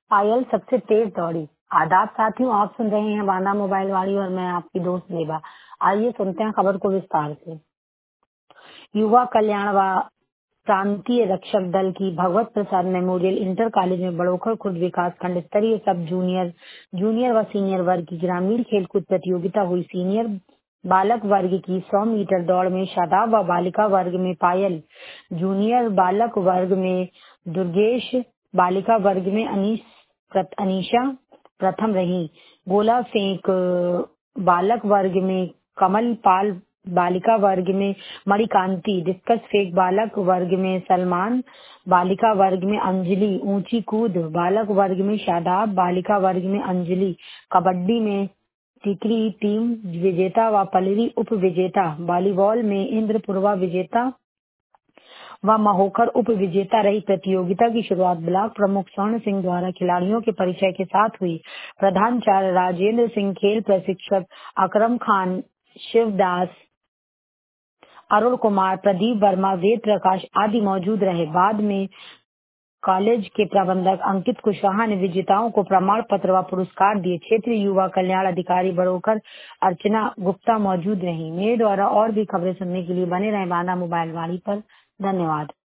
पायल सबसे तेज दौड़ी। आदाब साथियों, आप सुन रहे हैं बांदा मोबाइल वाली और मैं आपकी दोस्त देबा। आइए सुनते हैं खबर को विस्तार से। युवा कल्याण व प्रांतीय रक्षक दल की Bhagwat Prasad memorial inter college में बड़ोखर खुर्द विकास खंड स्तरीय सब जूनियर व सीनियर वर्ग की ग्रामीण खेलकूद प्रतियोगिता हुई। सीनियर बालक वर्ग की 100 मीटर दौड़ में शादाब व बालिका वर्ग में पायल, जूनियर बालक वर्ग में दुर्गेश, बालिका वर्ग में अनीशा प्रथम रही। गोला फेंक बालक वर्ग में कमल पाल, बालिका वर्ग में मणिकांति, डिस्कस फेंक बालक वर्ग में सलमान, बालिका वर्ग में अंजलि, ऊंची कूद बालक वर्ग में शादाब, बालिका वर्ग में अंजलि, कबड्डी में टिकरी टीम विजेता व पलरी उप विजेता, वॉलीबॉल में इंद्रपुरवा विजेता व महोखर उप विजेता रही। प्रतियोगिता की शुरुआत ब्लॉक प्रमुख स्वर्ण सिंह द्वारा खिलाड़ियों के परिचय के साथ हुई। प्रधानाचार्य राजेंद्र सिंह, खेल प्रशिक्षक अकरम खान, शिवदास, अरुण कुमार, प्रदीप वर्मा, वेद प्रकाश आदि मौजूद रहे। बाद में कॉलेज के प्रबंधक अंकित कुशवाहा ने विजेताओं को प्रमाण पत्र व पुरस्कार दिए। क्षेत्रीय युवा कल्याण अधिकारी बड़ोखर अर्चना गुप्ता मौजूद रही। मेरे द्वारा और भी खबरें सुनने के लिए बने रहे बांदा मोबाइल वाली पर। धन्यवाद।